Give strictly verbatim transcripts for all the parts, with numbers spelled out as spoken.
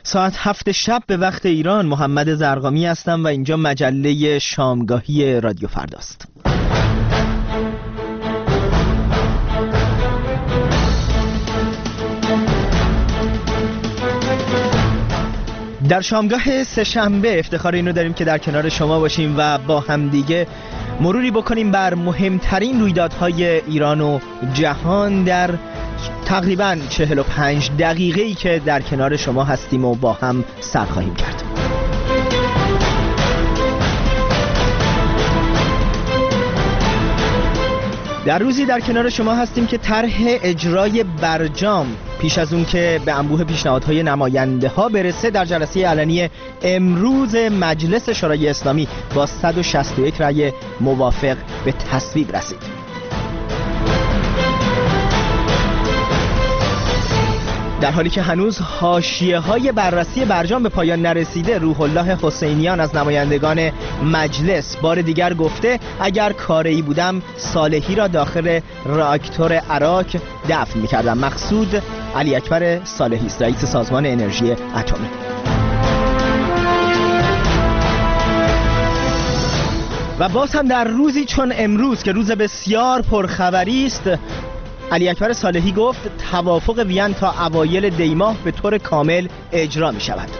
ساعت هفت شب به وقت ایران. محمد زرقامی هستم و اینجا مجله شامگاهی رادیو فرداست. در شامگاه سه‌شنبه افتخار اینو داریم که در کنار شما باشیم و با همدیگه مروری بکنیم بر مهمترین رویدادهای ایران و جهان در تقریباً چهل و پنج دقیقه‌ای که در کنار شما هستیم و با هم سر خواهیم کرد. در روزی در کنار شما هستیم که طرح اجرای برجام پیش از اون که به انبوه پیشنهادهای نماینده ها برسه در جلسه علنی امروز مجلس شورای اسلامی با صد و شصت و یک رأی موافق به تصویب رسید. در حالی که هنوز حاشیه‌های بررسی برجام به پایان نرسیده، روح الله حسینیان از نمایندگان مجلس بار دیگر گفته اگر کاری بودم صالحی را داخل راکتور عراق دفن می‌کردم. مقصود علی اکبر صالحی است، رئیس سازمان انرژی اتمی. و باز هم در روزی چون امروز که روز بسیار پرخبری است، علی اکبر صالحی گفت توافق وین تا اوایل دی ماه به طور کامل اجرا می شود.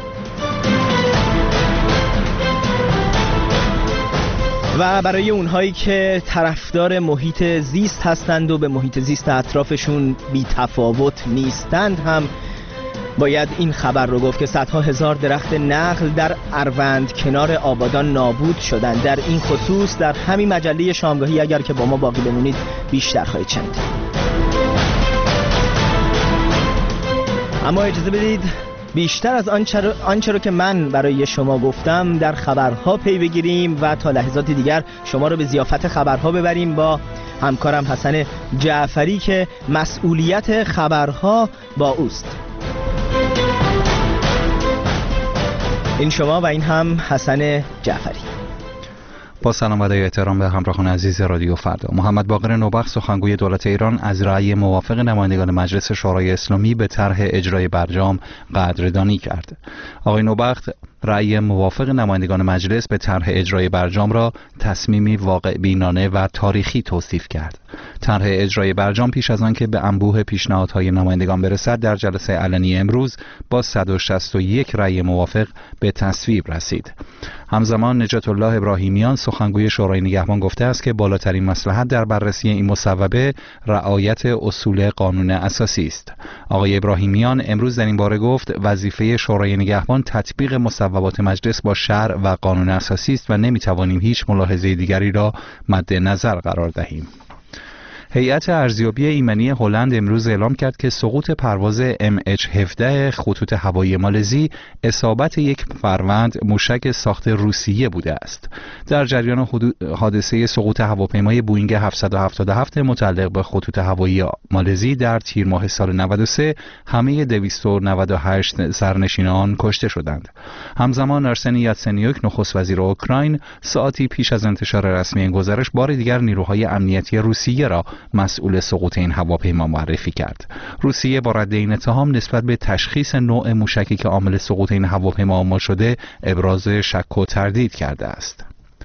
و برای اونهایی که طرفدار محیط زیست هستند و به محیط زیست اطرافشون بی تفاوت نیستند هم باید این خبر رو گفت که صدها هزار درخت نخل در اروند کنار آبادان نابود شدند. در این خصوص در همین مجله شامگاهی اگر که با ما باقی بمونید بیشتر خواهید شنید. اما اجازه بدید بیشتر از آنچه رو, آنچه رو که من برای شما گفتم در خبرها پی بگیریم و تا لحظات دیگر شما رو به ضیافت خبرها ببریم با همکارم حسن جعفری که مسئولیت خبرها با اوست. این شما و این هم حسن جعفری. با سلام و ادای احترام به همراهان عزیز رادیو فردا. محمد باقر نوبخت سخنگوی دولت ایران از رأی موافق نمایندگان مجلس شورای اسلامی به طرح اجرای برجام قدردانی کرد. آقای نوبخت رأی موافق نمایندگان مجلس به طرح اجرای برجام را تصمیمی واقع بینانه و تاریخی توصیف کرد. طرح اجرای برجام پیش از آن که به انبوه پیشنهادهای نمایندگان برسد در جلسه علنی امروز با صد و شصت و یک رأی موافق به تصویب رسید. همزمان نجات الله ابراهیمیان سخنگوی شورای نگهبان گفته است که بالاترین مصلحت در بررسی این مصوبه رعایت اصول قانون اساسی است. آقای ابراهیمیان امروز در این باره گفت وظیفه شورای نگهبان تطبیق مصوبات مجلس با شرع و قانون اساسی است و نمیتوانیم هیچ ملاحظه دیگری را مد نظر قرار دهیم. هیئت ارزیابی ایمنی هلند امروز اعلام کرد که سقوط پرواز ام اچ هفده خطوط هوایی مالزی اصابت یک فروند موشک ساخت روسیه بوده است. در جریان حادثه سقوط هواپیمای بوئینگ هفتصد و هفتاد و هفت متعلق به خطوط هوایی مالزی در تیر ماه سال نود و سه همه دویست و نود و هشت سرنشینان کشته شدند. همزمان ارسن یاتسنیوک نخست وزیر اوکراین ساعتی پیش از انتشار رسمی این گزارش بار دیگر نیروهای امنیتی روسیه را مسئول سقوط این هواپیما معرفی کرد. روسیه با رد این اتهام نسبت به تشخیص نوع موشکی که عامل سقوط این هواپیما آمار شده ابراز شک و تردید کرده است.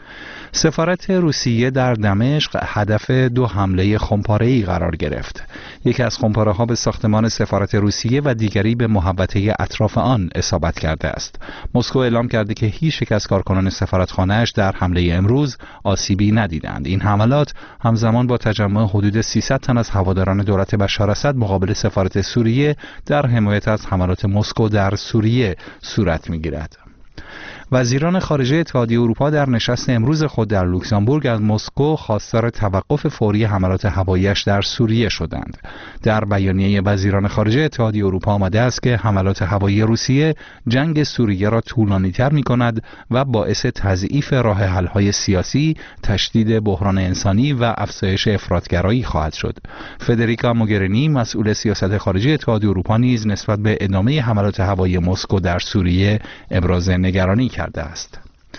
سفارت روسیه در دمشق هدف دو حمله خمپاره‌ای قرار گرفت. یکی از خمپاره‌ها به ساختمان سفارت روسیه و دیگری به محوطه اطراف آن اصابت کرده است. مسکو اعلام کرده که هیچ یک از کارکنان سفارتخانه‌اش در حمله امروز آسیبی ندیدند. این حملات همزمان با تجمع حدود سیصد تن از هواداران دولت بشار اسد مقابل سفارت سوریه در حمایت از حملات مسکو در سوریه صورت می‌گیرد. وزیران خارجه اتحادیه اروپا در نشست امروز خود در لوکزامبورگ از مسکو خواستار توقف فوری حملات هوایی‌اش در سوریه شدند. در بیانیه وزیران خارجه اتحادیه اروپا آمده است که حملات هوایی روسیه جنگ سوریه را طولانی‌تر می‌کند و باعث تضعیف راه حل‌های سیاسی، تشدید بحران انسانی و افزایش افراطگرایی خواهد شد. فدریکا موگرینی مسئول سیاست خارجی اتحادیه اروپا نیز نسبت به ادامه حملات هوایی مسکو در سوریه ابراز نگرانی کرده است.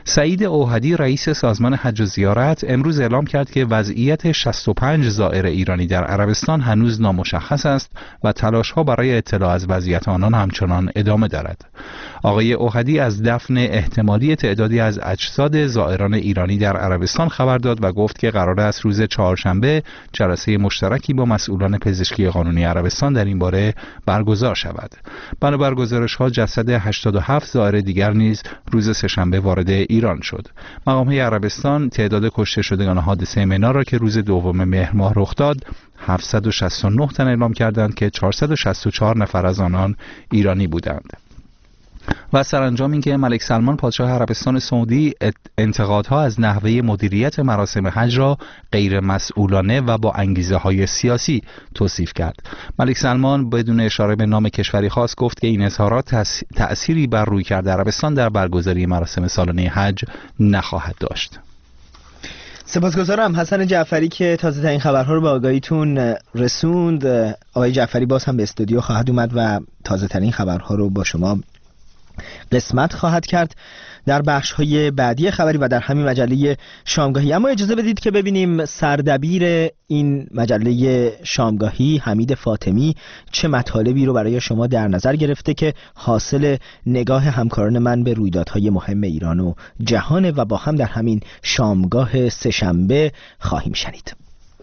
سعید اوحدی رئیس سازمان حج و زیارت امروز اعلام کرد که وضعیت شصت و پنج زائر ایرانی در عربستان هنوز نامشخص است و تلاش‌ها برای اطلاع از وضعیت آنان همچنان ادامه دارد. آقای اوحدی از دفن احتمالی تعدادی از اجساد زائران ایرانی در عربستان خبر داد و گفت که قرار است روز چهارشنبه جلسه مشترکی با مسئولان پزشکی قانونی عربستان در این باره برگزار شود. بنابر گزارش‌ها جسد هشتاد و هفت زائر دیگر نیز روز سه‌شنبه وارد ایران شد. مقام‌های عربستان تعداد کشته شدگان حادثه منار را که روز دوم مهر ماه رخ داد هفتصد و شصت و نه تن اعلام کردند که چهارصد و شصت و چهار نفر از آنان ایرانی بودند. و سرانجام اینکه ملک سلمان پادشاه عربستان سعودی انتقادها از نحوه مدیریت مراسم حج را غیر مسئولانه و با انگیزه های سیاسی توصیف کرد. ملک سلمان بدون اشاره به نام کشوری خاص گفت که این اظهارات تأثیری بر رویکرد عربستان در برگزاری مراسم سالانه حج نخواهد داشت. سپاسگزارم حسن جعفری که تازه ترین خبرها رو به آگاهیتون رسوند. آقای جعفری باز هم به استودیو خواهد اومد و تازه ترین خبرها رو با شما قسمت خواهد کرد در بخش‌های بعدی خبری و در همین مجله شامگاهی. اما اجازه بدید که ببینیم سردبیر این مجله شامگاهی حمید فاطمی چه مطالبی رو برای شما در نظر گرفته که حاصل نگاه همکاران من به رویدادهای مهم ایران و جهان و با هم در همین شامگاه سه‌شنبه خواهیم شنید.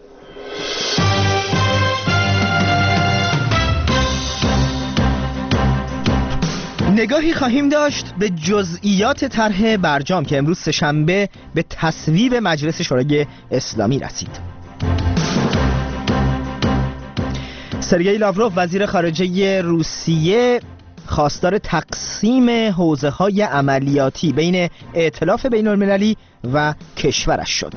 نگاهی خواهیم داشت به جزئیات طرح برجام که امروز سه‌شنبه به تصویب مجلس شورای اسلامی رسید. سرگئی لاوروف وزیر خارجه روسیه خواستار تقسیم حوزه‌های عملیاتی بین ائتلاف بین‌المللی و کشورش شد.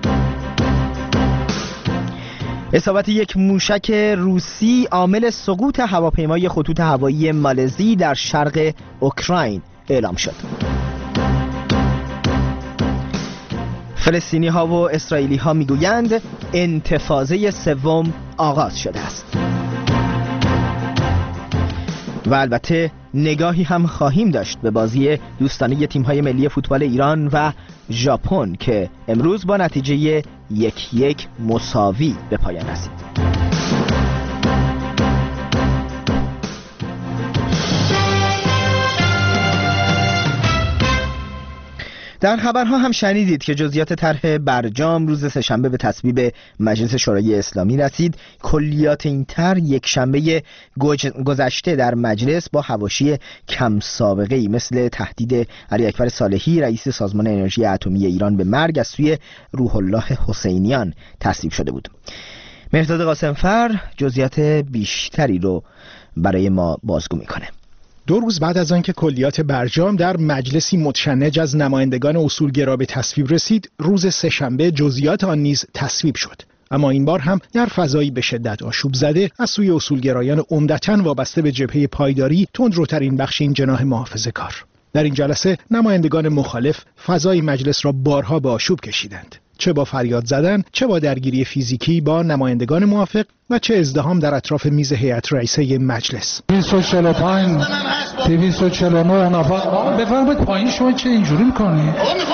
اصابت یک موشک روسی عامل سقوط هواپیمای خطوط هوایی مالزی در شرق اوکراین اعلام شد. فلسطینی ها و اسرائیلی ها میگویند انتفاضه سوم آغاز شده است. و البته نگاهی هم خواهیم داشت به بازی دوستانه تیم‌های ملی فوتبال ایران و ژاپن که امروز با نتیجه یک یک مساوی به پایان رسید. در خبرها هم شنیدید که جزئیات طرح برجام روز سه‌شنبه به تصویب مجلس شورای اسلامی رسید. کلیات این طرح یک شنبه گذشته در مجلس با حواشی کم سابقه ای مثل تهدید علی اکبر صالحی رئیس سازمان انرژی اتمی ایران به مرگ از سوی روح الله حسینیان تصویب شده بود. مهرداد قاسمفر جزئیات بیشتری رو برای ما بازگو میکنه. دو روز بعد از آنکه کلیات برجام در مجلسی متشنج از نمایندگان اصولگرا به تصویب رسید، روز سه‌شنبه جزئیات آن نیز تصویب شد. اما این بار هم در فضایی به شدت آشوب زده از سوی اصولگرایان عمدتاً وابسته به جبهه پایداری، تندروترین بخش این جناح محافظه‌کار. در این جلسه نمایندگان مخالف فضای مجلس را بارها به آشوب کشیدند، چه با فریاد زدن، چه با درگیری فیزیکی با نمایندگان موافق و چه ازدحام در اطراف میز هیئت رئیسه مجلس. دویست و چهل و پنج دویست و چهل و نه نفر بفرمایید پایین. شما چه اینجوری می‌کنید؟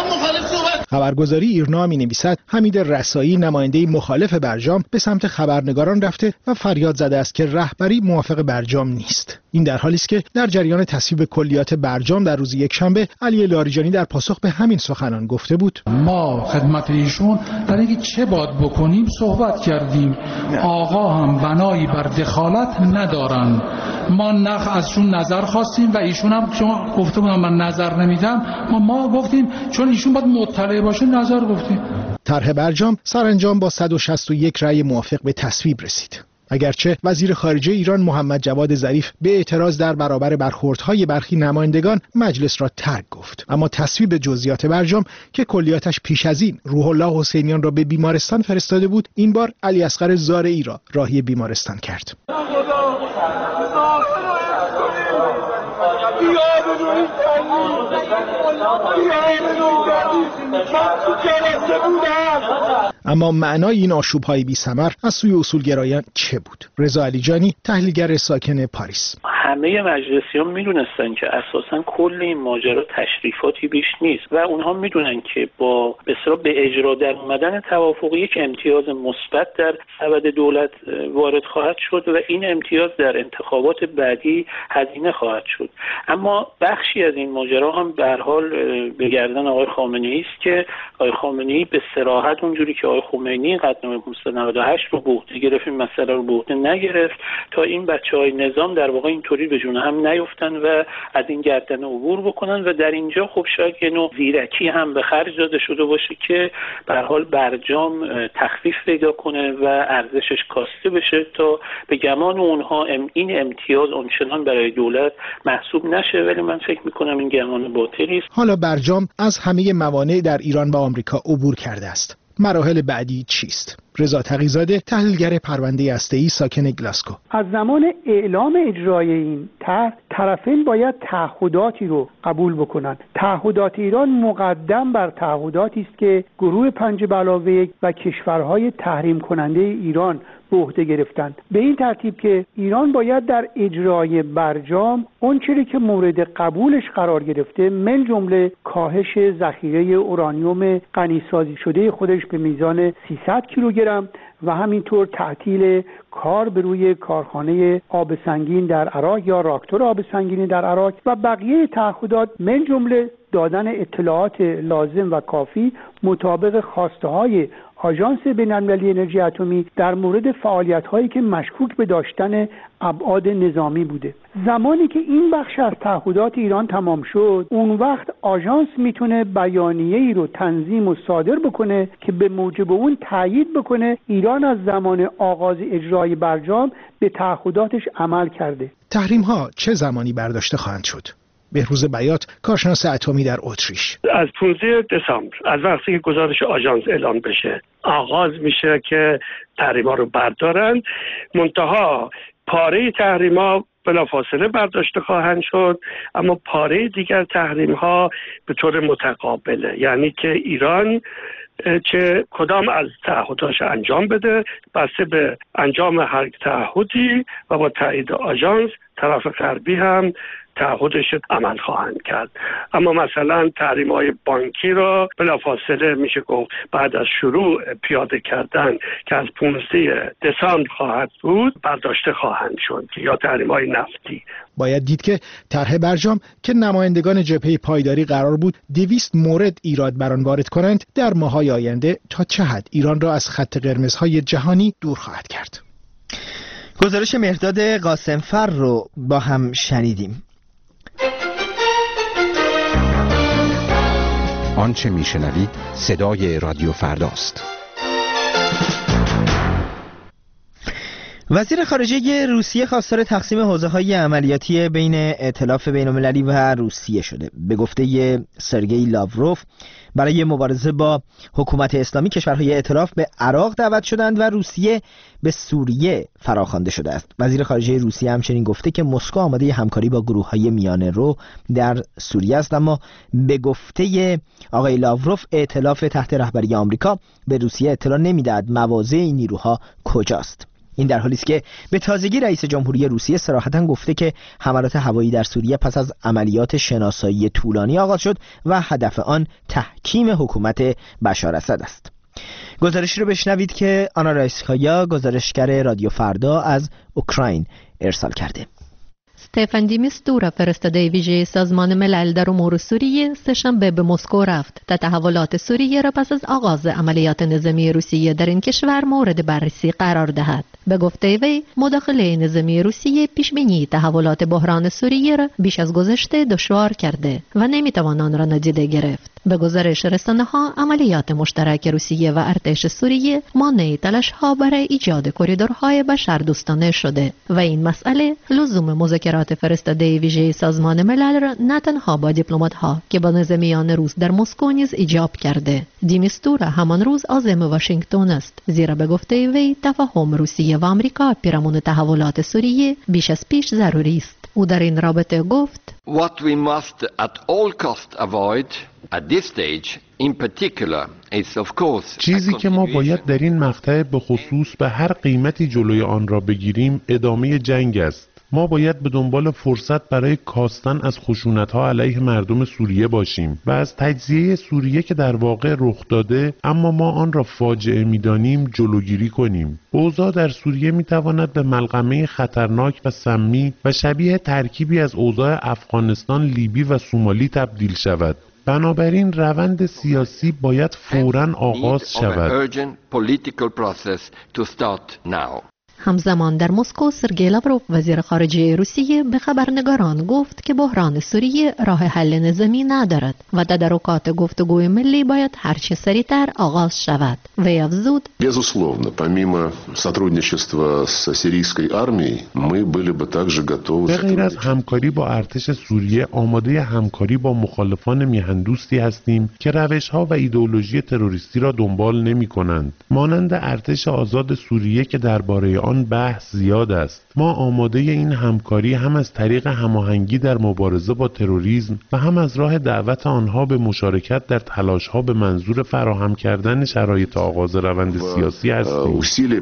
خبرگزاری ایرنا می‌نویسد حمید رسایی نماینده مخالف برجام به سمت خبرنگاران رفته و فریاد زده است که رهبری موافق برجام نیست. این در حالی است که در جریان تصویب کلیات برجام در روز یکشنبه علی لاریجانی در پاسخ به همین سخنان گفته بود: ما خدمت ایشون در اینکه چه باید بکنیم صحبت کردیم. آقا هم بنایی بر دخالت ندارن. ما نخ ازشون نظر خواستیم و ایشون هم چون گفته بودن من نظر نمیدم، ما ما گفتیم چون ایشون باید مطلع باشه نظر گفتیم. طرح برجام سرانجام با صد و شصت و یک رأی موافق به تصویب رسید. اگرچه وزیر خارجه ایران محمد جواد ظریف به اعتراض در برابر برخوردهای برخی نمایندگان مجلس را ترک گفت، اما تصویب جزئیات برجام که کلیاتش پیش از این روح الله حسینیان را به بیمارستان فرستاده بود، این بار علی اصغر زارعی را راهی بیمارستان کرد. اما معنای این آشوب‌های بی‌ثمر از سوی اصولگرایان چه بود؟ رضا علیجانی، تحلیلگر ساکن پاریس: همه مجلسیان میدونستن که اساساً کل این ماجرا تشریفاتی بیش نیست و اونها میدونن که با به اصطلاح به اجرا در اومدن توافق یک امتیاز مثبت در سبد دولت وارد خواهد شد و این امتیاز در انتخابات بعدی هزینه خواهد شد. اما بخشی از این ماجرا هم به هر حال به گردن آقای خامنه‌ای است که آقای خامنه‌ای به صراحت اونجوری که آقای خمینی قدنامه پانصد و نود و هشت رو به عهده گرفت این مسئله رو به عهده نگرفت تا این بچهای نظام در واقع اینطوری به جون هم نیفتن و از این گردنه عبور بکنن و در اینجا خب شاید یه نوع زیرکی هم به خرج داده شده باشه که به هر حال برجام تخفیف پیدا کنه و ارزشش کاسته بشه تا به گمان اونها این امتیاز اونچنان برای دولت محسوب نشه، ولی من فکر میکنم این گمان باطلی است. حالا برجام از همه موانع در ایران و آمریکا عبور کرده است. مراحل بعدی چیست؟ رضا تقی‌زاده، تحلیلگر پرونده هسته‌ای ساکن گلاسکو: از زمان اعلام اجرای این طرح طرفین باید تعهداتی رو قبول بکنند. تعهدات ایران مقدم بر تعهداتی است که گروه پنج به علاوه یک و کشورهای تحریم کننده ایران به عهده گرفتند. به این ترتیب که ایران باید در اجرای برجام اون چیزی که مورد قبولش قرار گرفته من جمله کاهش ذخیره اورانیوم غنیسازی شده خودش به میزان سیصد کیلوگرم و همینطور تعطیل کار به روی کارخانه آب سنگین در عراق یا راکتور آب سنگین در عراق و بقیه تعهدات من جمله دادن اطلاعات لازم و کافی مطابق خواسته های آژانس بین‌المللی انرژی اتمی در مورد فعالیت‌هایی که مشکوک به داشتن ابعاد نظامی بوده. زمانی که این بخش از تعهدات ایران تمام شد، اون وقت آژانس میتونه بیانیه‌ای رو تنظیم و صادر بکنه که به موجب اون تایید بکنه ایران از زمان آغاز اجرای برجام به تعهداتش عمل کرده. تحریم‌ها چه زمانی برداشته خواهند شد؟ بهروز بیات، کارشناس اتمی در اتریش: از پانزده دسامبر از وقتی که گزارش آژانس اعلام بشه آغاز میشه که تحریم‌ها رو بردارن، منتها پاره تحریم‌ها بلافاصله برداشته خواهند شد، اما پاره دیگر تحریم‌ها به طور متقابله، یعنی که ایران چه کدام از تعهداش انجام بده بسته به انجام هر تعهدی و با تایید آژانس طرف غربی هم تعهدش عمل خواهند کرد. اما مثلا تحریم‌های بانکی را بلافاصله میشه گفت بعد از شروع پیاده کردن که از پانزده دسامبر خواهد بود برداشته خواهند شد، یا تحریم‌های نفتی. باید دید که طرح برجام که نمایندگان جبهه پایداری قرار بود دویست مورد ایراد بر آن وارد کنند در ماه‌های آینده تا چه حد ایران را از خط قرمزهای جهانی دور خواهد کرد. گزارش مهرداد قاسمفر رو با هم شنیدیم. آنچه میشنوید صدای رادیو فرداست. وزیر خارجه روسیه خواستار تقسیم حوزه‌های عملیاتی بین ائتلاف بین‌المللی و روسیه شده. به گفته سرگئی لاوروف، برای مبارزه با حکومت اسلامی کشورهای ائتلاف به عراق دعوت شدند و روسیه به سوریه فراخوانده شده است. وزیر خارجه روسیه همچنین گفته که مسکو آماده همکاری با گروه‌های میانه رو در سوریه است، اما به گفته آقای لاوروف ائتلاف تحت رهبری آمریکا به روسیه اطلاع نمی‌دهد مواضع این نیروها کجاست. این در حالی است که به تازگی رئیس جمهوری روسیه صراحتاً گفته که حملات هوایی در سوریه پس از عملیات شناسایی طولانی آغاز شد و هدف آن تحکیم حکومت بشار اسد است. گزارشی رو بشنوید که آنا رایسکایا، گزارشگر رادیو فردا، از اوکراین ارسال کرده. استفان دی میستورا، فرستاده ویژه سازمان ملل در امور سوریه، سه‌شنبه به مسکو رفت تا تحولات سوریه را پس از آغاز عملیات نظامی روسیه در این کشور مورد بررسی قرار دهد. به گفته وی، مداخله نظامی روسیه پیشبینی تحولات بحران سوریه را بیش از گذشته دشوار کرده و نمیتوان آن را نادیده گرفت. به گزارش رسانه‌ها، عملیات مشترک روسیه و ارتش سوریه مانع تلاش‌ها برای ایجاد کریدورهای بشردوستانه شده و این مسئله لزوم مذاکرات فرستاده ویژه سازمان ملل را نه تنها با دیپلمات‌ها که با نظامیان روس در مسکو نیز ایجاب کرده. دیمیستورا همان روز عازم واشنگتن است، زیرا به گفته وی تفاهم روسیه و آمریکا پیرامون تحولات سوریه بیش از پیش ضروری است. او در این رابطه گفت What we must at all cost avoid at this stage in particular is of course چیزی که ما باید در این مقطع به خصوص به هر قیمتی جلوی آن را بگیریم ادامه جنگ است. ما باید به دنبال فرصت برای کاستن از خشونت‌ها علیه مردم سوریه باشیم و از تجزیه سوریه که در واقع رخ داده اما ما آن را فاجعه می‌دانیم جلوگیری کنیم. اوضاع در سوریه می‌تواند به ملغمه خطرناک و سمی و شبیه ترکیبی از اوضاع افغانستان، لیبی و سومالی تبدیل شود. بنابراین روند سیاسی باید فوراً آغاز شود. همزمان در مسکو سرگئی لاوروف وزیر خارجه روسیه به خبرنگاران گفت که بحران سوریه راه حل نظامی ندارد و تدارکات گفتگوی ملی باید هرچه سریعتر آغاز شود. وی افزود: Безусловно, помимо сотрудничества с сирийской армией, мы были бы также готовы. به غیر از همکاری با ارتش سوریه، آماده همکاری با مخالفان میهن‌دوستی هستیم که روش‌ها و ایدئولوژی تروریستی را دنبال نمی‌کنند، مانند ارتش آزاد سوریه که درباره آن بحث زیاد است. ما آماده این همکاری هم از طریق هماهنگی در مبارزه با تروریسم و هم از راه دعوت آنها به مشارکت در تلاش‌ها به منظور فراهم کردن شرایط آغاز روند سیاسی هستیم.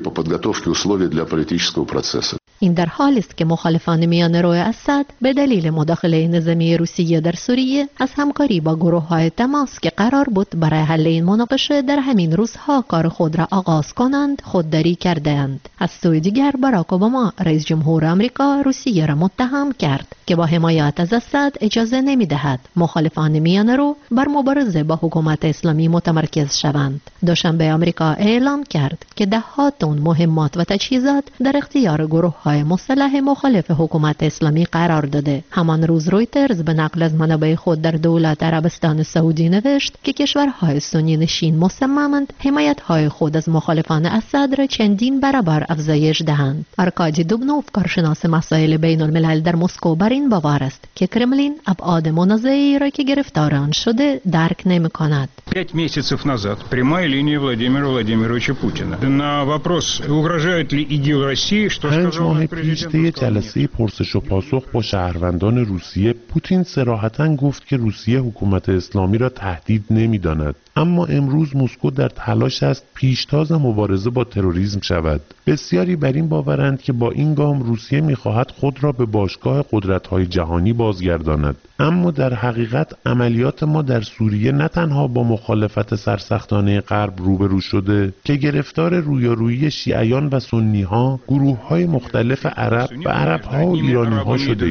این در حالی است که مخالفان میانرو اسد به دلیل مداخله نظامی روسیه در سوریه از همکاری با گروه‌های تماس که قرار بود برای حل این مناقشه در همین روزها کار خود را آغاز کنند خودداری کردند. از سوی دیگر باراک اوباما رئیس جمهور آمریکا روسیه را متهم کرد که با حمایت از اسد اجازه نمی‌دهد مخالفان میانرو بر مبارزه با حکومت اسلامی متمرکز شوند. دوشنبه آمریکا اعلام کرد که ده ها تن مهمات و تجهیزات در اختیار گروه‌های مسلح مخالف حکومت اسلامی قرار داده. همان روز رویترز به نقل از منابع خود در دولت عربستان سعودی نوشت که کشورهای سنی نشین مصممند حمایت‌های خود از مخالفان اسد را چندین برابر افزایش دهند. آرکادی دوبنوف کارشناس مسائل بین الملل در مسکو بر این باور است که کرملین ابعاد منازعه‌ای را که گرفتار آن شده درک نمی‌کند. пять месяцев назад прямая линия Владимира Владимировича Путина. На вопрос, угрожает ли ИГИЛ России, что сказал پیش طی جلسه پرسش و پاسخ با شهروندان روسیه، پوتین صراحتاً گفت که روسیه حکومت اسلامی را تهدید نمی‌داند. اما امروز مسکو در تلاش است پیشتاز مبارزه با تروریسم شود. بسیاری بر این باورند که با این گام روسیه می‌خواهد خود را به باشگاه قدرت‌های جهانی بازگرداند. اما در حقیقت عملیات ما در سوریه نه تنها با مخالفت سرسختانه غرب روبرو شده که گرفتار رویارویی شیعیان و سنی‌ها، گروه‌های مختلف عرب و عرب‌ها و ایرانی‌ها شده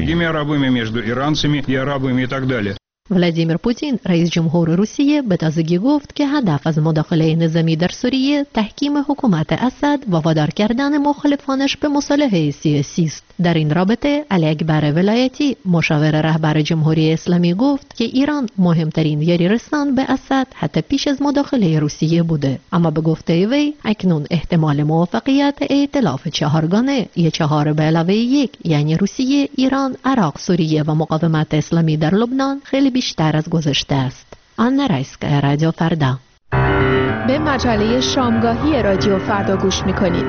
ایم. ولادیمیر پوتین رئیس جمهور روسیه به تازگی گفت که هدف از مداخله نظامی در سوریه تحکیم حکومت اسد و وادار کردن مخالفانش به مصالحه سیاسی است. در این رابطه علی اکبر ولایتی مشاور رهبر جمهوری اسلامی گفت که ایران مهمترین یاری رسان به اسد حتی پیش از مداخله روسیه بوده، اما به گفته وی اکنون احتمال موفقیت ائتلاف چهارگانه یا چهار به علاوه یک یعنی روسیه، ایران، عراق، سوریه و مقاومت اسلامی در لبنان خیلی بیشتر از گذشته است. آنا رایسکا، رادیو فردا. به مجله شامگاهی رادیو فردا گوش میکنید.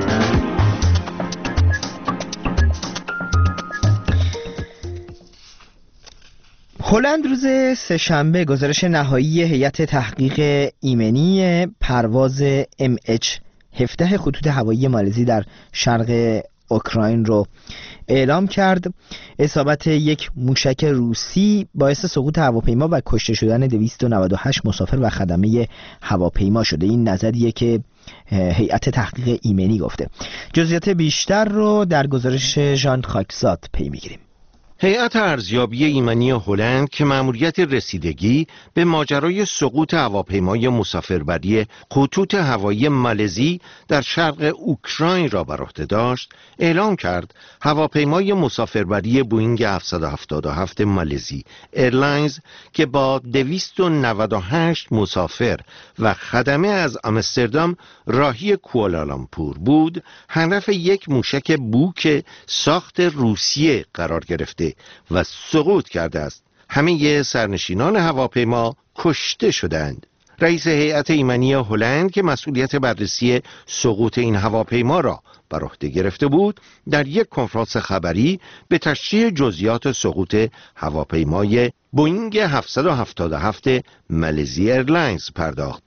هلند روز سه‌شنبه گزارش نهایی هیئت تحقیق ایمنی پرواز ام اچ هفده خطوط هوایی مالزی در شرق اوکراین رو اعلام کرد. اصابت یک موشک روسی باعث سقوط هواپیما و کشته شدن دویست و نود و هشت مسافر و خدمه هواپیما شده. این نظریه که هیئت تحقیق ایمنی گفته. جزئیات بیشتر رو در گزارش ژان خاکزاد پی میگیریم. هیئت ارزیابی ایمنی هلند که مأموریت رسیدگی به ماجرای سقوط هواپیمای مسافربری خطوط هوایی مالزی در شرق اوکراین را بر عهده داشت، اعلام کرد هواپیمای مسافربری بوئینگ هفتصد و هفتاد و هفت مالزی ایرلاینز که با دویست و نود و هشت مسافر و خدمه از آمستردام راهی کوالالامپور بود، هدف یک موشک بوک ساخت روسیه قرار گرفته و سقوط کرده است. همه سرنشینان هواپیما کشته شدند. رئیس هیئت ایمنی هلند که مسئولیت بررسی سقوط این هواپیما را بر عهده گرفته بود، در یک کنفرانس خبری به تشریح جزئیات سقوط هواپیمای بوئینگ هفتصد و هفتاد و هفت مالزی ایرلاینز پرداخت.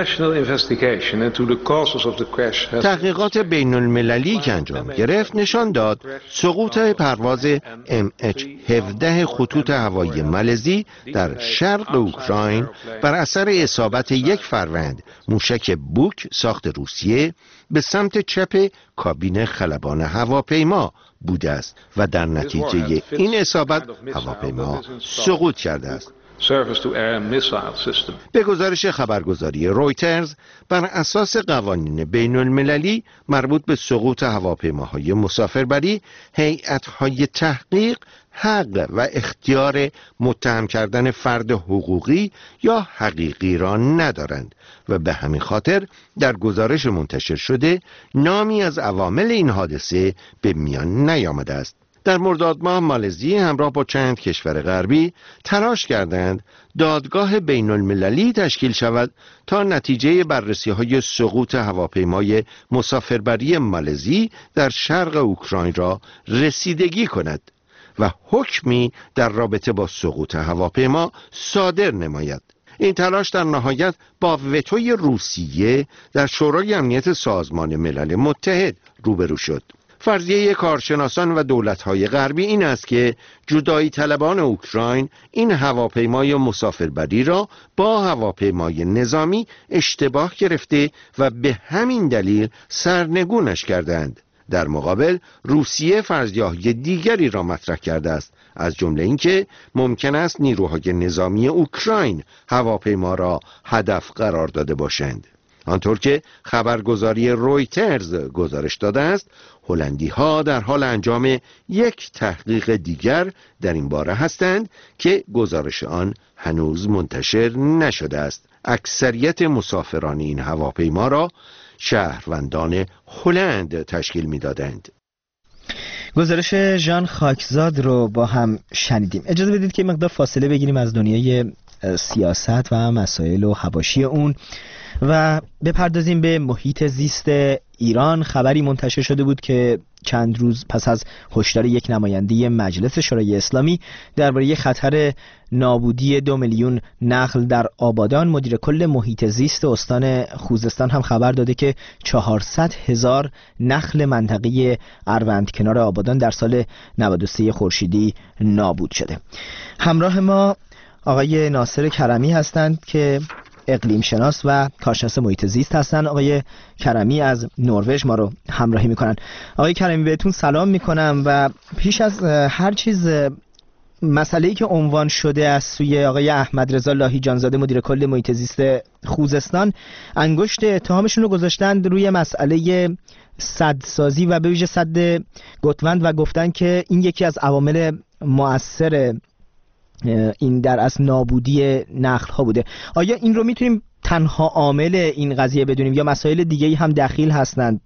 تحقیقات بین المللی که انجام گرفت نشان داد سقوط پرواز ام اچ هفده خطوط هوایی مالزی در شرق اوکراین بر اثر اصابت یک فروند موشک بوک ساخت روسیه به سمت چپ کابین خلبان هواپیما بوده است و در نتیجه این اصابت هواپیما سقوط کرده است. به گزارش خبرگزاری رویترز، بر اساس قوانین بین المللی مربوط به سقوط هواپیماهای مسافربری، هیئت‌های تحقیق حق و اختیار متهم کردن فرد حقوقی یا حقیقی را ندارند و به همین خاطر در گزارش منتشر شده نامی از عوامل این حادثه به میان نیامده است. در مرداد ماه مالزی همراه با چند کشور غربی تلاش کردند دادگاه بین المللی تشکیل شود تا نتیجه بررسی های سقوط هواپیمای مسافربری مالزی در شرق اوکراین را رسیدگی کند و حکمی در رابطه با سقوط هواپیما صادر نماید. این تلاش در نهایت با وتوی روسیه در شورای امنیت سازمان ملل متحد روبرو شد. فرضیه کارشناسان و دولت‌های غربی این است که جدایی طلبان اوکراین این هواپیمای مسافربری را با هواپیمای نظامی اشتباه گرفته و به همین دلیل سرنگونش کردند. در مقابل روسیه فرضیه‌های دیگری را مطرح کرده است، از جمله اینکه ممکن است نیروهای نظامی اوکراین هواپیما را هدف قرار داده باشند. آنطور که خبرگزاری رویترز گزارش داده است، هلندی ها در حال انجام یک تحقیق دیگر در این باره هستند که گزارش آن هنوز منتشر نشده است. اکثریت مسافران این هواپیما را شهروندان هلند تشکیل می‌دادند. گزارش ژان خاکزاد رو با هم شنیدیم. اجازه بدید که مقدار فاصله بگیریم از دنیای سیاست و مسائل و حواشی اون و بپردازیم به محیط زیست ایران. خبری منتشر شده بود که چند روز پس از هشدار یک نماینده مجلس شورای اسلامی درباره خطر نابودی دو میلیون نخل در آبادان، مدیر کل محیط زیست استان خوزستان هم خبر داده که چهارصد هزار نخل منطقه اروند کنار آبادان در سال نود و سه خورشیدی نابود شده. همراه ما آقای ناصر کرمی هستند که اقلیم شناس و کارشناس محیط زیست هستند. آقای کرمی از نروژ ما رو همراهی میکنن. آقای کرمی بهتون سلام میکنم و پیش از هر چیز مسئله‌ای که عنوان شده از سوی آقای احمد رضا لاهی جانزاده مدیر کل محیط زیست خوزستان، انگشت اتهامشون رو گذاشتند روی مسئله سدسازی و به ویژه سد گتوند و گفتن که این یکی از عوامل مؤثر این در اصل نابودی نخل ها بوده. آیا این رو میتونیم تنها عامل این قضیه بدونیم یا مسائل دیگه‌ای هم دخیل هستند؟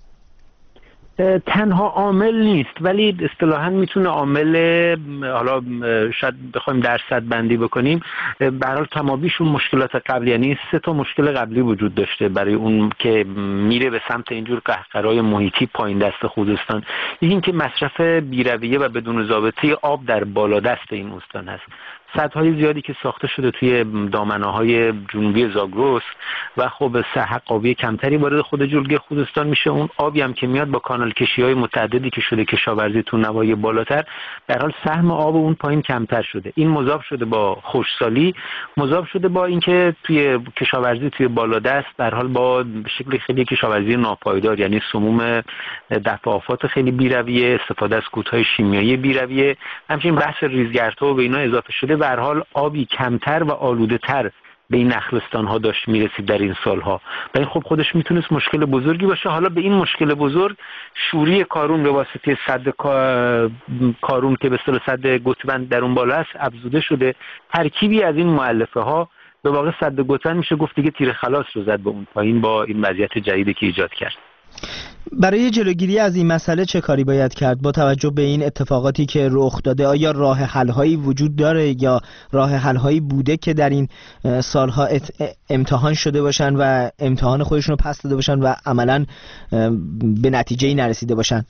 تنها عامل نیست، ولی اصطلاحاً میتونه عامل، حالا شاید بخوایم درصد بندی بکنیم، به هر حال تمامیشون مشکلات قبلی، یعنی سه تا مشکل قبلی وجود داشته برای اون که میره به سمت اینجور قهقرای محیطی پایین دست خوزستان. یکی اینکه مصرف بی‌رویه و بدون ضابطه آب در بالادست این استان هست. سدهای زیادی که ساخته شده توی دامنه‌های جنوبی زاگرس و خب سطح آبی کمتری وارد خود جلگه خوزستان میشه. اون آبی هم که میاد با کانال کشی‌های متعددی که شده کشاورزی تو نواحی بالاتر، در حال سهم آب اون پایین کمتر شده. این مضاف شده با خشکسالی، مضاف شده با اینکه توی کشاورزی توی بالادست در حال با شکل خیلی کشاورزی ناپایدار، یعنی سموم دفع آفات خیلی بی‌رویه، استفاده از کودهای شیمیایی بی‌رویه، همچنین بحث ریزگردها و به اینا اضافه شده و به هر حال آبی کمتر و آلوده‌تر به این نخلستان ها داشت میرسید در این سالها و این خب خودش میتونست مشکل بزرگی باشه. حالا به این مشکل بزرگ شوری کارون به واسطه سد کارون که به اصطلاح سد گتوند در اون بالا است افزوده شده. ترکیبی از این مؤلفه ها به واقع سد گتوند میشه گفت دیگه تیر خلاص رو زد به اون پایین با این وضعیت جدیدی که ایجاد کرد. برای جلوگیری از این مسئله چه کاری باید کرد با توجه به این اتفاقاتی که رخ داده؟ آیا راه حل‌هایی وجود داره یا راه حل‌هایی بوده که در این سالها امتحان شده باشن و امتحان خودشون رو پس داده باشن و عملاً به نتیجه‌ای نرسیده باشن؟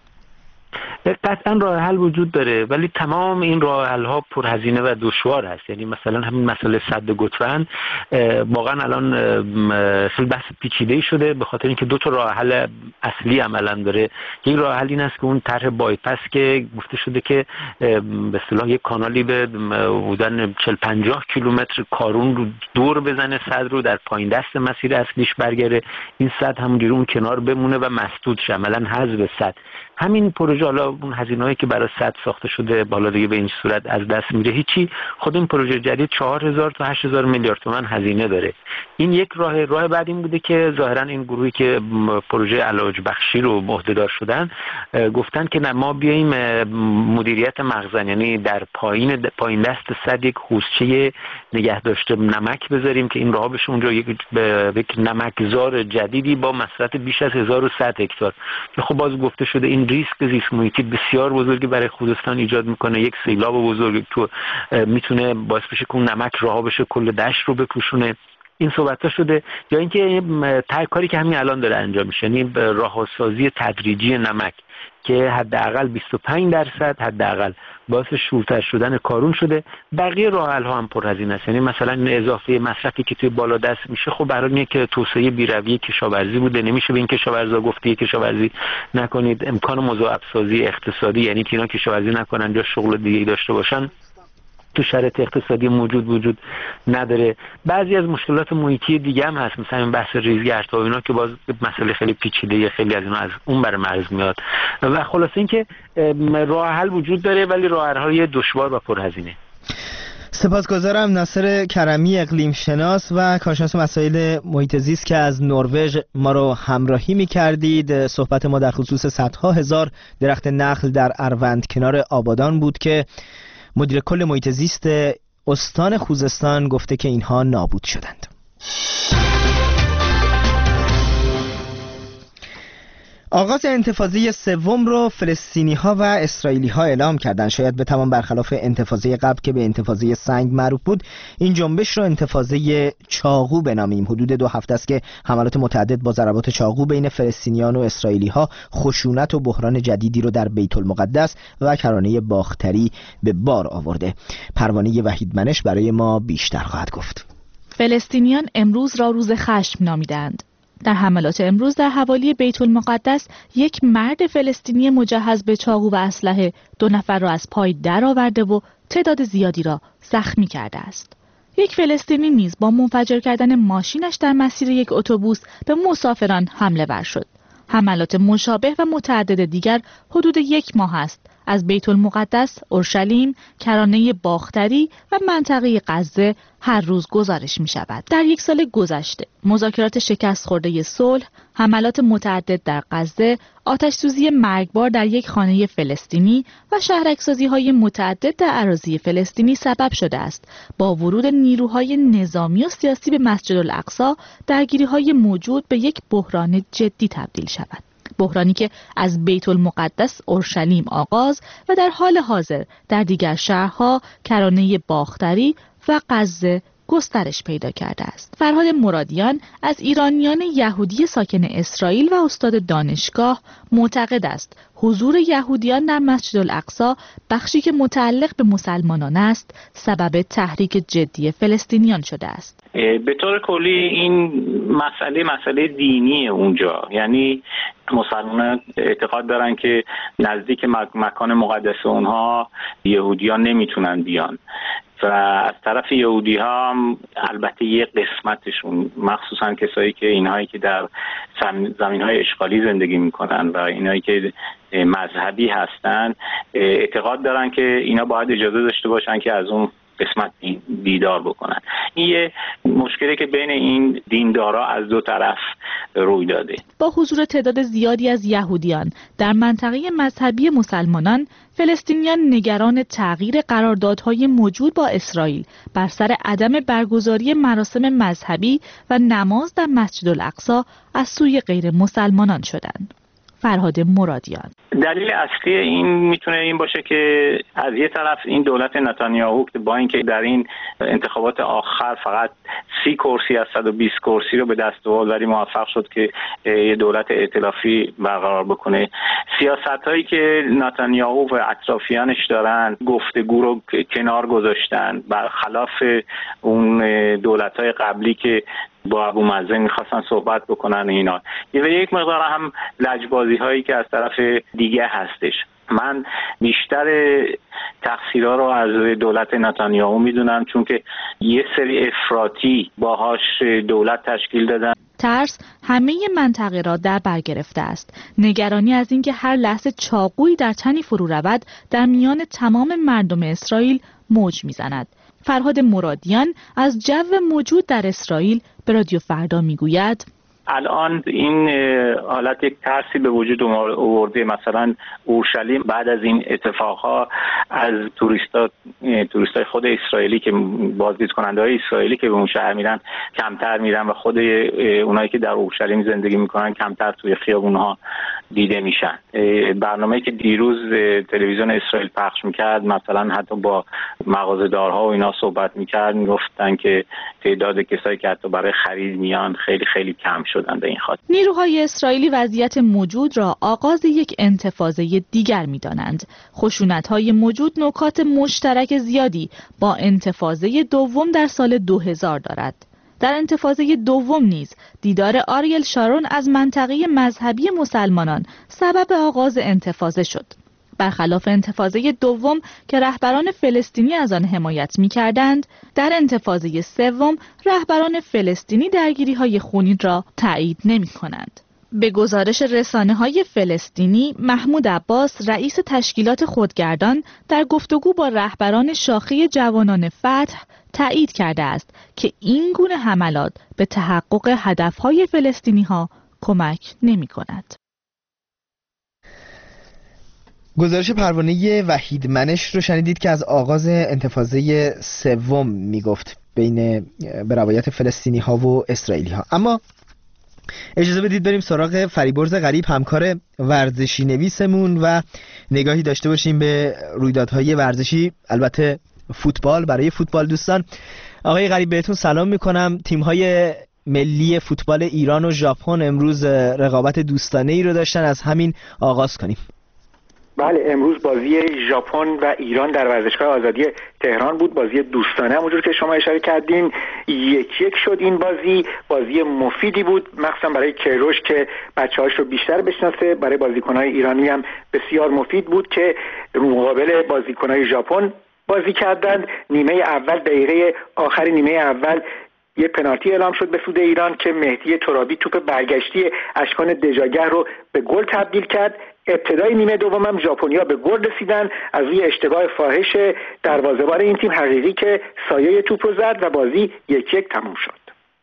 قطعا راه حل وجود داره، ولی تمام این راه حل ها پرهزینه و دشوار هست. یعنی مثلا همین مسئله سد گتوند واقعا الان خیلی بحث پیچیده شده به خاطر اینکه دو تا راه حل اصلی عملا داره. یک راه حل این است که اون طرح بایپاس که گفته شده که به اصطلاح یک کانالی به بودن چهل پنجاه کیلومتر کارون رو دور بزنه سد رو در پایین دست مسیر اصلیش برگره، این سد همونجوری اون کنار بمونه و مسدود شه، عملا حذف سد. همین پروژه حالا اون هزینه‌ای که برای سد ساخته شده بالا دیگه به این صورت از دست میره هیچی. خود این پروژه جدید چهار هزار تا هشت هزار میلیارد تومان هزینه داره. این یک راه راه بعد این بوده که ظاهرا این گروهی که پروژه علاج بخشی رو عهده‌دار شدن گفتن که نه ما بیایم مدیریت مخزن، یعنی در پایین پایین دست سد یک حوضچه نگه داشته نمک بذاریم که این راه بشه اونجا یک یک نمکزار جدیدی با مصرف بیش از هزار و صد هکتار که خب باز گفته شده این ریسک زیست محیطی بسیار بزرگی برای خوزستان ایجاد میکنه. یک سیلاب بزرگ تو میتونه باعث بشه که اون نمک رها بشه کل دشت رو بپوشونه. این صحبت‌ها شده. یا اینکه تای کاری که همین الان داره انجام میشه، یعنی راهسازی تدریجی نمک که حداقل بیست و پنج درصد حداقل باعث شورتر شدن کارون شده. بقیه راه حل‌ها هم پرهزینه است. یعنی مثلا اضافه مصرفی که توی بالا دست میشه خب برای اینه که توسعه بی‌رویه کشاورزی بوده، نمیشه به این کشاورزا گفتی کشاورزی نکنید. امکان مضاعف سازی اقتصادی، یعنی که اینا کشاورزی نکنن یا شغل دیگه‌ای داشته باشن، تو شرایط اقتصادی موجود وجود نداره. بعضی از مشکلات محیطی دیگه هم هست، مثلا این بحث ریزگردها و اینا که باز مسئله خیلی پیچیده، خیلی از اینا از اون بر مرز میاد. و خلاصه اینکه راه حل وجود داره ولی راه حل‌های دشوار و پرهزینه. سپاسگزارم ناصر کرمی، اقلیم شناس و کارشناس مسائل محیط زیست که از نروژ ما رو همراهی می‌کردید. صحبت ما در خصوص صدها هزار درخت نخل در اروند کنار آبادان بود که مدیر کل محیط زیست استان خوزستان گفته که اینها نابود شدند. آغاز انتفاضه سوم رو فلسطینی‌ها و اسرائیلی‌ها اعلام کردند. شاید بتوان برخلاف انتفاضه قبل که به انتفاضه سنگ معروف بود، این جنبش رو انتفاضه چاقو بنامیم. حدود دو هفته است که حملات متعدد با ضربات چاقو بین فلسطینیان و اسرائیلی‌ها خشونت و بحران جدیدی رو در بیت المقدس و کرانه باختری به بار آورده. پروانه وحیدمنش برای ما بیشتر خواهد گفت. فلسطینیان امروز را روز خشم نامیدند. در حملات امروز در حوالی بیت المقدس یک مرد فلسطینی مجهز به چاقو و اسلحه دو نفر را از پای درآورده و تعداد زیادی را زخمی کرده است. یک فلسطینی نیز با منفجر کردن ماشینش در مسیر یک اتوبوس به مسافران حمله ور شد. حملات مشابه و متعدد دیگر حدود یک ماه است از بیت المقدس، اورشلیم، کرانه باختری و منطقه غزه هر روز گزارش می شود. در یک سال گذشته مذاکرات شکست خورده صلح، حملات متعدد در غزه، آتش سوزی مرگبار در یک خانه فلسطینی و شهرک‌سازی های متعدد در اراضی فلسطینی سبب شده است با ورود نیروهای نظامی و سیاسی به مسجد الاقصی درگیری‌های موجود به یک بحران جدی تبدیل شود. بحرانی که از بیت المقدس، اورشلیم آغاز و در حال حاضر در دیگر شهرها، کرانه باختری و غزه گسترش پیدا کرده است. فرهاد مرادیان از ایرانیان یهودی ساکن اسرائیل و استاد دانشگاه معتقد است حضور یهودیان در مسجد الاقصی، بخشی که متعلق به مسلمانان است، سبب تحریک جدی فلسطینیان شده است. به طور کلی این مسئله مسئله دینی اونجا، یعنی مسلمانان اعتقاد دارن که نزدیک مکان مقدس اونها یهودیان نمیتونن بیان و از طرف یهودی ها هم البته یه قسمتشون، مخصوصا کسایی که اینهایی که در زمین های اشغالی زندگی میکنن و اینهایی که مذهبی هستن، اعتقاد دارن که اینا باید اجازه داشته باشن که از اون قسمت دیدار بکنن. این یه مشکلی که بین این دیندارا از دو طرف روی داده. با حضور تعداد زیادی از یهودیان در منطقه مذهبی مسلمانان، فلسطینیان نگران تغییر قراردادهای موجود با اسرائیل بر سر عدم برگزاری مراسم مذهبی و نماز در مسجد الاقصی از سوی غیر مسلمانان شدند. فرهاد مرادیان: دلیل اصلی این میتونه این باشه که از یه طرف این دولت نتانیاهو با اینکه در این انتخابات آخر فقط سی کرسی از صد و بیست کرسی رو به دست آورد ولی موفق شد که یه دولت ائتلافی برقرار بکنه، سیاست‌هایی که نتانیاهو و اطرافیانش دارن گفتگو رو کنار گذاشتن، برخلاف اون دولت‌های قبلی که با ابو مازن میخواستن صحبت بکنن. اینا یه یک مقدار هم لجبازی هایی که از طرف دیگه هستش. من بیشتر تقصیرها رو از دولت نتانیاهو میدونم، چون که یه سری افراطی باهاش دولت تشکیل دادن. ترس همه منطقه را در بر گرفته است. نگرانی از اینکه هر لحظه چاقویی در تنی فرو رود در میان تمام مردم اسرائیل موج میزند. فرهاد مرادیان از جو موجود در اسرائیل به رادیو فردا میگوید: الان این حالت یک ترسی به وجود آورده. مثلا اورشلیم بعد از این اتفاقها از توریستا توریستای خود اسرائیلی که بازدید کننده های اسرائیلی که به اون شهر میرن کمتر میرن و خود اونایی که در اورشلیم زندگی میکنن کمتر توی خیابونها دیده میشن. برنامه‌ای که دیروز تلویزیون اسرائیل پخش میکرد مثلا حتی با مغازه‌دارها و اینا صحبت میکرد، میگفتن که تعداد کسایی که حتی برای خرید میان خیلی خیلی کم شدن. به این خاطر نیروهای اسرائیلی وضعیت موجود را آغاز یک انتفاضه دیگر می‌دانند. خشونت‌های موجود نکات مشترک زیادی با انتفاضه دوم در سال دو هزار دارد. در انتفاضه دوم نیز دیدار آریل شارون از منطقه مذهبی مسلمانان سبب آغاز انتفاضه شد. برخلاف انتفاضه دوم که رهبران فلسطینی از آن حمایت می‌کردند، در انتفاضه سوم رهبران فلسطینی درگیری‌های خونین را تایید نمی‌کنند. به گزارش رسانه‌های فلسطینی، محمود عباس رئیس تشکیلات خودگردان در گفتگو با رهبران شاخه جوانان فتح تایید کرده است که این گونه حملات به تحقق هدف‌های فلسطینی‌ها کمک نمی‌کند. گزارش پروانه وحید منش رو شنیدید که از آغاز انتفاضه سوم میگفت بین به روایت فلسطینی ها و اسرائیلی ها. اما اجازه بدید بریم سراغ فریبرز غریب، همکار ورزشی نویسمون، و نگاهی داشته باشیم به رویدادهای ورزشی، البته فوتبال، برای فوتبال دوستان. آقای غریب بهتون سلام میکنم. تیم‌های ملی فوتبال ایران و ژاپن امروز رقابت دوستانه ای رو داشتن، از همین آغاز کنیم. بله، امروز بازی ژاپن و ایران در ورزشگاه آزادی تهران بود، بازی دوستانه همونجور که شما اشاره کردین. یک یک شد این بازی. بازی مفیدی بود، مخصوصا برای کیروش که بچه‌هاش رو بیشتر بشناسه. برای بازیکن‌های ایرانی هم بسیار مفید بود که مقابل بازیکن‌های ژاپن بازی کردند. نیمه اول، دقیقه آخر نیمه اول یه پنالتی اعلام شد به سود ایران که مهدی ترابی توپ برگشتی اشکان دژاگر رو به گل تبدیل کرد. ابتدای نیمه دوم هم ژاپنیا به گل رسیدن از روی اشتباه فاحش دروازه‌بان این تیم حقیقی که سایه توپ رو زد و بازی یک یک تموم شد.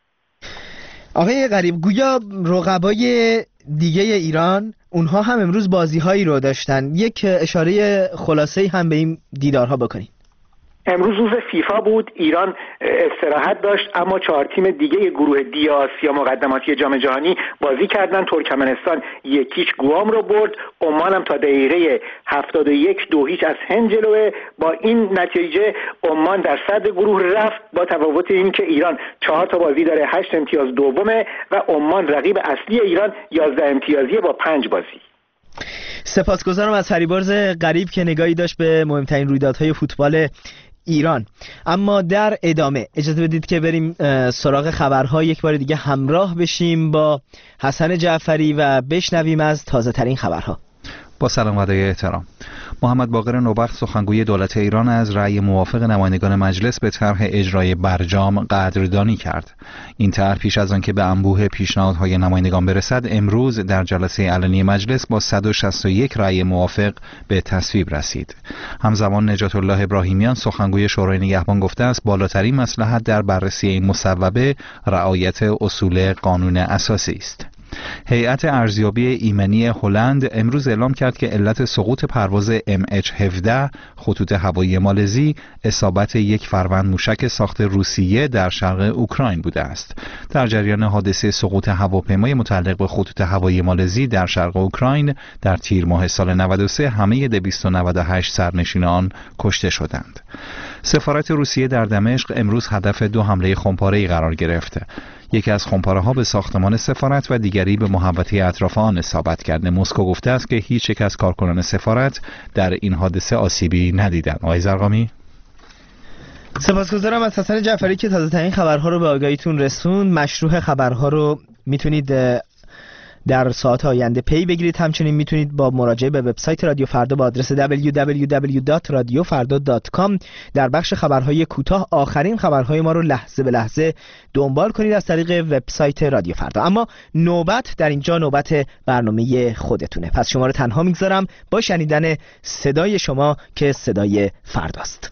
آقای غریب، گویا رقبای دیگه ایران اونها هم امروز بازی‌هایی رو داشتن، یک اشاره خلاصه‌ای هم به این دیدارها بکنید. امروز روز فیفا بود. ایران استراحت داشت، اما چهار تیم دیگه گروه دی آسیا مقدماتی جام جهانی بازی کردن. ترکمنستان یکیش گوام رو برد. عمان هم تا دقیقه هفتاد و یک دو هیچ از هند جلوه. با این نتیجه عمان در صدر گروه رفت، با تفاوت این که ایران چهار تا بازی داره، هشت امتیاز دومه، و عمان رقیب اصلی ایران یازده امتیازیه با پنج بازی. سپاسگزارم از فریبرز غریب که نگاهی داشت به مهمترین رویدادهای فوتبال ایران. اما در ادامه اجازه بدید که بریم سراغ خبرها، یک بار دیگه همراه بشیم با حسن جعفری و بشنویم از تازه ترین خبرها. با سلام و ادای احترام. محمد باقر نوبخت سخنگوی دولت ایران از رأی موافق نمایندگان مجلس به طرح اجرای برجام قدردانی کرد. این طرح پیش از آنکه به انبوه پیشنهادهای نمایندگان برسد، امروز در جلسه علنی مجلس با صد و شصت و یک رأی موافق به تصویب رسید. همزمان نجات الله ابراهیمیان سخنگوی شورای نگهبان گفته است بالاترین مصلحت در بررسی این مصوبه رعایت اصول قانون اساسی است. هیئت ارزیابی ایمنی هلند امروز اعلام کرد که علت سقوط پرواز ام اچ هفده خطوط هوایی مالزی اصابت یک فروند موشک ساخت روسیه در شرق اوکراین بوده است. در جریان حادثه سقوط هواپیمای متعلق به خطوط هوایی مالزی در شرق اوکراین در تیر ماه سال نود و سه همه دویست و نود و هشت سرنشین آن کشته شدند. سفارت روسیه در دمشق امروز هدف دو حمله خمپاره‌ای قرار گرفته. یکی از خمپاره‌ها به ساختمان سفارت و دیگری به محوطه اطراف آن اصابت کرده. مسکو گفته است که هیچ یک از کارکنان سفارت در این حادثه آسیبی ندیدند. آقای زرقامی؟ سپاسگزارم از حسن جعفری که تازه ترین خبرها رو به آگاهیتون رسوند. مشروع خبرها رو میتونید در ساعات آینده پی بگیرید. همچنین میتونید با مراجعه به وبسایت رادیو فردا با آدرس دبلیو دبلیو دبلیو دات رادیو فردا دات کام در بخش خبرهای کوتاه آخرین خبرهای ما رو لحظه به لحظه دنبال کنید از طریق وبسایت رادیو فردا. اما نوبت در اینجا نوبت برنامه خودتونه، پس شما رو تنها میگذارم با شنیدن صدای شما که صدای فرداست.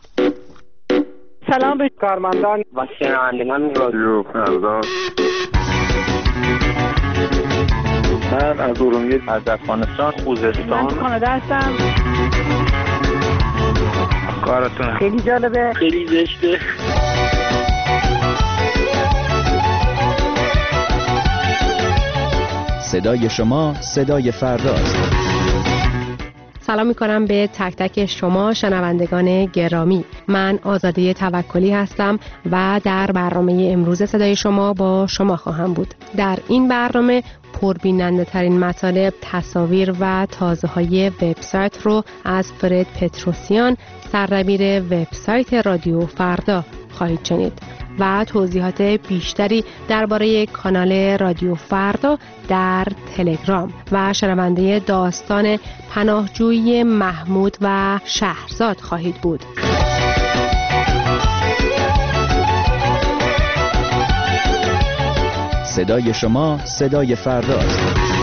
سلام به کارمندان و شنوندگان رادیو فردا. من از ارومیه، از افغانستان، خوزستان، من کانادا هستم. کارتون خیلی جالبه، خیلی زشته. صدای شما صدای فرداست. سلام میکنم به تک تک شما شنوندگان گرامی. من آزاده توکلی هستم و در برنامه امروز صدای شما با شما خواهم بود. در این برنامه پربیننده ترین مطالب، تصاویر و تازه های وبسایت رو از فرد پتروسیان، سردبیر وبسایت رادیو فردا خواهید شنید و توضیحات بیشتری درباره کانال رادیو فردا در تلگرام و شنونده داستان پناهجویی محمود و شهرزاد خواهید بود. صدای شما صدای فرداست.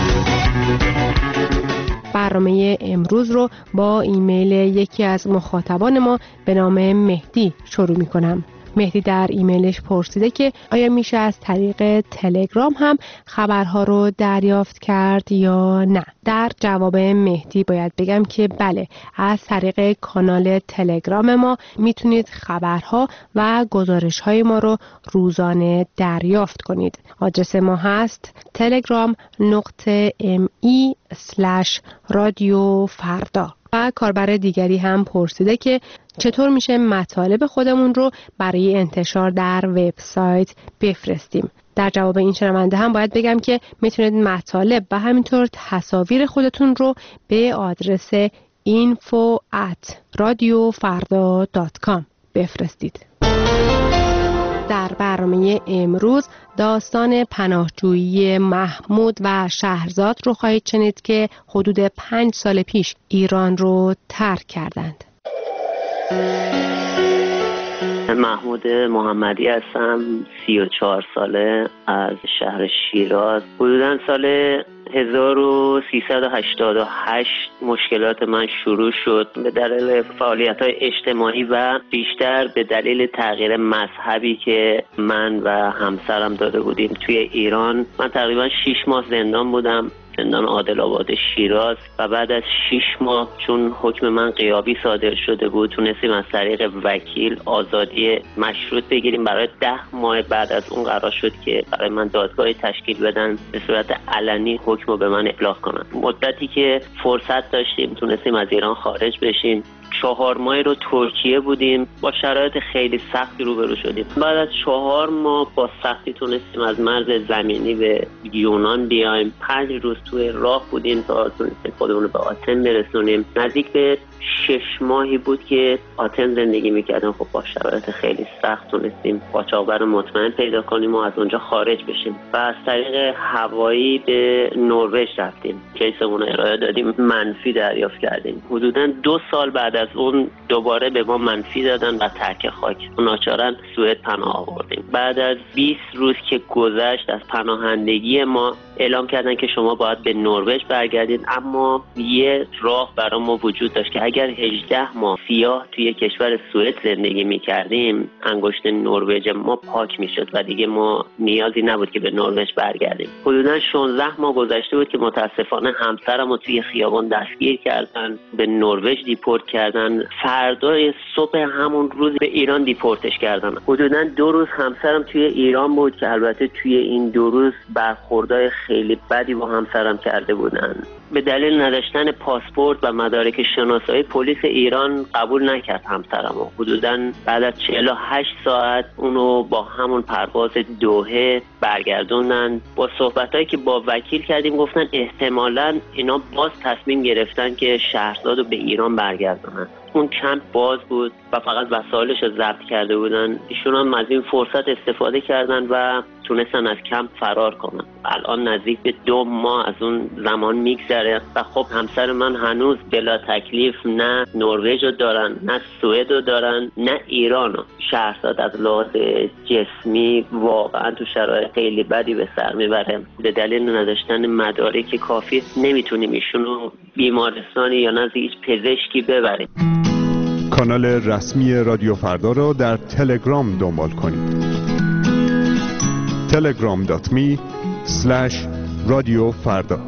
برنامه امروز رو با ایمیل یکی از مخاطبان ما به نام مهدی شروع می کنم. مهدی در ایمیلش پرسیده که آیا میشه از طریق تلگرام هم خبرها رو دریافت کرد یا نه. در جواب مهدی باید بگم که بله، از طریق کانال تلگرام ما میتونید خبرها و گزارش‌های ما رو روزانه دریافت کنید. آدرس ما هست تلگرام نقطه ام ای اسلش رادیو فردا. و کاربر دیگری هم پرسیده که چطور میشه مطالب خودمون رو برای انتشار در وبسایت بفرستیم. در جواب این شنونده هم باید بگم که میتونید مطالب و همینطور تصاویر خودتون رو به آدرس اینفو ات رادیو فردا دات کام بفرستید. در برنامه امروز داستان پناهجویی محمود و شهرزاد رو خواهید شنید که حدود پنج سال پیش ایران رو ترک کردند. محمود محمدی هستم، سی و چهار ساله، از شهر شیراز. حدوداً سال هزار و سیصد و هشتاد و هشت مشکلات من شروع شد به دلیل فعالیت‌های اجتماعی و بیشتر به دلیل تغییر مذهبی که من و همسرم داده بودیم توی ایران. من تقریباً شش ماه زندان بودم، زندان عادل آباد شیراز، و بعد از شش ماه چون حکم من غیابی صادر شده بود تونستیم از طریق وکیل آزادی مشروط بگیریم. برای ده ماه بعد از اون قرار شد که برای من دادگاهی تشکیل بدن به صورت علنی حکم رو به من ابلاغ کنن. مدتی که فرصت داشتیم تونستیم از ایران خارج بشیم. چهار ماه رو ترکیه بودیم، با شرایط خیلی سختی روبرو شدیم. بعد از چهار ماه با سختی تونستیم از مرز زمینی به یونان بیایم. پنج روز توی راه بودیم تا تونستیم خودمون رو به آتن برسونیم. نزدیک به شش ماهی بود که آتن زندگی میکردم. خب با شرایط خیلی سخت تونستیم قاچاقبر مطمئن پیدا کنیم و از اونجا خارج بشیم و از طریق هوایی به نروژ رفتیم. کیسمون رو ارائه دادیم، منفی دریافت کردیم. حدوداً دو سال بعد از اون دوباره به ما منفی دادن و ترک خاک. ناچارن سوئد پناه آوردیم. بعد از بیست روز که گذشت از پناهندگی ما اعلام کردن که شما باید به نروژ برگردید، اما یه راه برای ما وجود داشت که اگر هجده ماه سیاه توی کشور سوئد زندگی می‌کردیم انگشت نروژ ما پاک می‌شد و دیگه ما نیازی نبود که به نروژ برگردیم. حدوداً شانزده ماه گذشته بود که متاسفانه همسرمو توی خیابان دستگیر کردن، به نروژ دیپورت کردن. فردای صبح همون روز به ایران دیپورتش کردن. حدوداً دو روز همسرم توی ایران بود که البته توی این دو روز برخوردای خیلی بدی با همسرم کرده بودن. به دلیل نداشتن پاسپورت و مدارک شناسایی پلیس ایران قبول نکرد همسرمو. حدوداً بعد از چهل و هشت ساعت اونو با همون پرواز دوحه برگردوندن. با صحبتایی که با وکیل کردیم گفتن احتمالاً اینا باز تصمیم گرفتن که شهرزادو به ایران برگردونن. اون کمپ باز بود و فقط وسایلش رو ضبط کرده بودن. ایشون هم از این فرصت استفاده کردن و تونستن از کمپ فرار کنن. الان نزدیک به دو ماه از اون زمان میگذره و خب همسر من هنوز بلا تکلیف نه نروژ رو دارن، نه سوئد رو دارن، نه ایران رو. شهرزاد از لحاظ جسمی واقعا تو شرایط خیلی بدی به سر میبره. به دلیل نداشتن مدارک کافی نمیتونیم ایشون رو بیمارستانی یا نزد هیچ پزشکی ببریم. کانال رسمی رادیو فردا را در تلگرام دنبال کنید. تلگرام دات می اسلش رادیو فردا.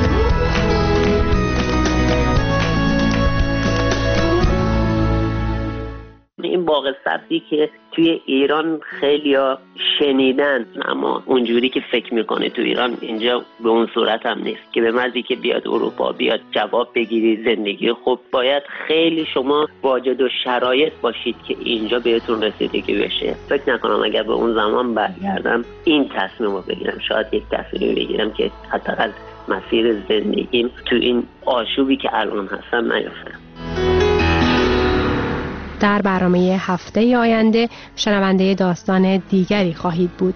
این باغ سبزی که توی ایران خیلیا شنیدن اما اونجوری که فکر میکنه تو ایران اینجا به اون صورت هم نیست که به مزی که بیاد اروپا بیاد جواب بگیری زندگی خوب باید خیلی شما واجد و شرایط باشید که اینجا بهتون رسیدگی بشه. فکر نکنم اگر به اون زمان برگردم این تصمیم رو بگیرم. شاید یک تصمیم بگیرم که حتی از مسیر زندگیم تو این آشوبی که الان هستم نیفتم. در برنامه هفته آینده شنونده داستان دیگری خواهید بود.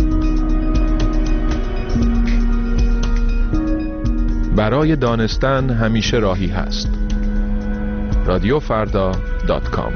برای دانستن همیشه راهی هست. رادیو فردا دات کام.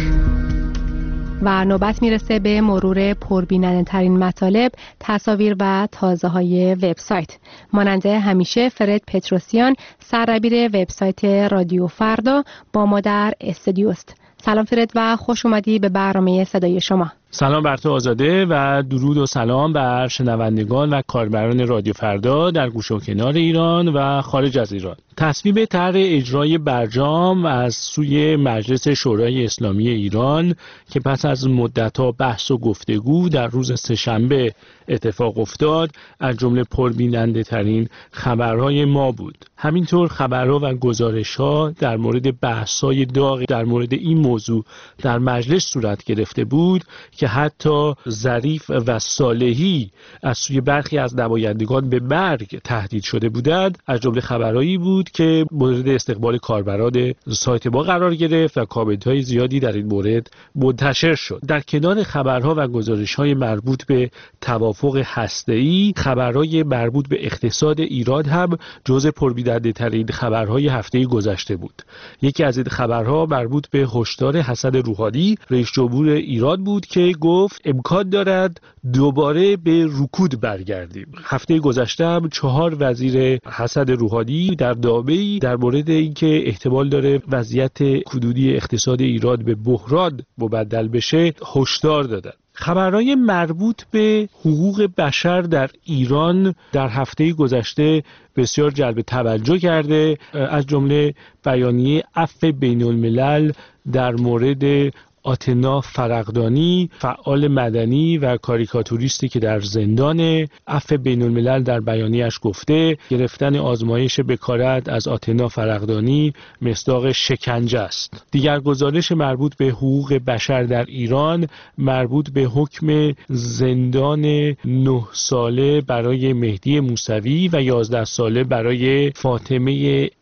و نوبت میرسه به مرور پربیننده ترین مطالب، تصاویر و تازه های وبسایت. مانند همیشه فرد پتروسیان سرربیر وبسایت رادیو فردا با ما در استودیوست. سلام فرد و خوش اومدی به برنامه صدای شما. سلام بر تو آزاده و درود و سلام بر شنوندگان و کاربران رادیو فردا در گوش و کنار ایران و خارج از ایران. تصویب طرح اجرای برجام از سوی مجلس شورای اسلامی ایران که پس از مدت‌ها بحث و گفتگو در روز سه‌شنبه اتفاق افتاد از جمله پربیننده ترین خبرهای ما بود. همینطور خبرها و گزارش‌ها در مورد بحث‌های داغ در مورد این موضوع در مجلس صورت گرفته بود که حتی ظریف و صالحی از سوی برخی از نمایندگان به مرگ تهدید شده بودند. از جمله خبرهایی بود که مورد استقبال کاربران سایت ما قرار گرفت و کامنت‌های زیادی در این مورد منتشر شد. در کنار خبرها و گزارش‌های مربوط به توافق هسته‌ای، خبرهای مربوط به اقتصاد ایران هم جزء پربیننده‌ترین خبرهای هفته گذشته بود. یکی از این خبرها مربوط به هشدار حسن روحانی رئیس جمهور ایران بود که گفت امکان دارد دوباره به رکود برگردیم. هفته گذشته هم چهار وزیر حسن روحانی در نامه‌ای در مورد اینکه احتمال داره وضعیت کدودی اقتصاد ایران به بحران مبدل بشه هشدار دادند. خبرهای مربوط به حقوق بشر در ایران در هفته گذشته بسیار جلب توجه کرده، از جمله بیانیه عفو بین الملل در مورد آتنا فرقدانی، فعال مدنی و کاریکاتوریستی که در زندان. عفو بین الملل در بیانیه‌اش گفته گرفتن آزمایش بکارت از آتنا فرقدانی مصداق شکنجه است. دیگر گزارش مربوط به حقوق بشر در ایران مربوط به حکم زندان نه ساله برای مهدی موسوی و یازده ساله برای فاطمه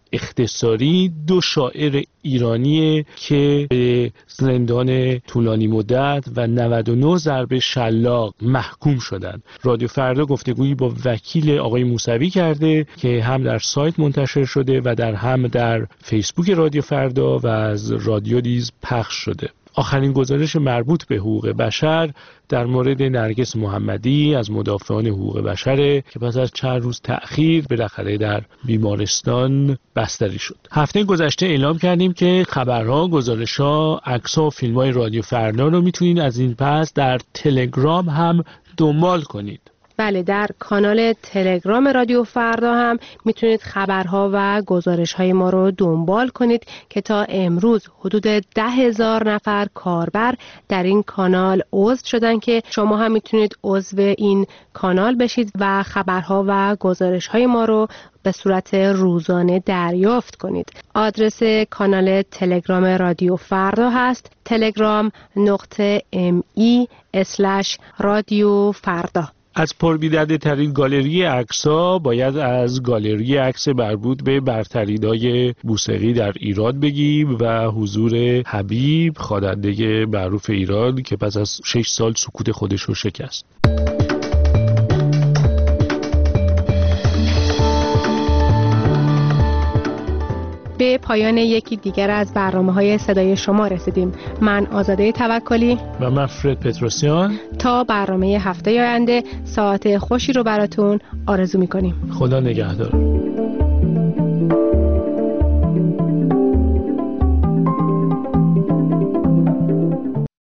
اختصاری دو شاعر ایرانی که به زندان طولانی مدت و نود و نه ضرب شلاق محکوم شدند. رادیو فردا گفتگویی با وکیل آقای موسوی کرده که هم در سایت منتشر شده و در هم در فیسبوک رادیو فردا و از رادیو نیز پخش شده. آخرین گزارش مربوط به حقوق بشر در مورد نرگس محمدی از مدافعان حقوق بشر که پس از چند روز تأخیر بالاخره در بیمارستان بستری شد. هفته گذشته اعلام کردیم که خبرها، گزارش‌ها، عکس‌ها و فیلم‌های رادیو فردا رو میتونید از این پس در تلگرام هم دنبال کنید. بله، در کانال تلگرام رادیو فردا هم میتونید خبرها و گزارش‌های ما رو دنبال کنید که تا امروز حدود ده هزار نفر کاربر در این کانال عضو شدن که شما هم میتونید عضو این کانال بشید و خبرها و گزارش‌های ما رو به صورت روزانه دریافت کنید. آدرس کانال تلگرام رادیو فردا هست تلگرام نقطه ام ای اسلش رادیو فردا. از پربیدرده ترین گالری عکس‌ها باید از گالری عکس مربوط به برتریدای موسیقی در ایران بگیم و حضور حبیب، خواننده معروف ایران که پس از شش سال سکوت خودش رو شکست. به پایان یکی دیگر از برنامه‌های صدای شما رسیدیم. من آزاده توکلی و من فرد پتروسیان تا برنامه هفته آینده ساعت خوشی رو براتون آرزو می‌کنیم. خدا نگهدار.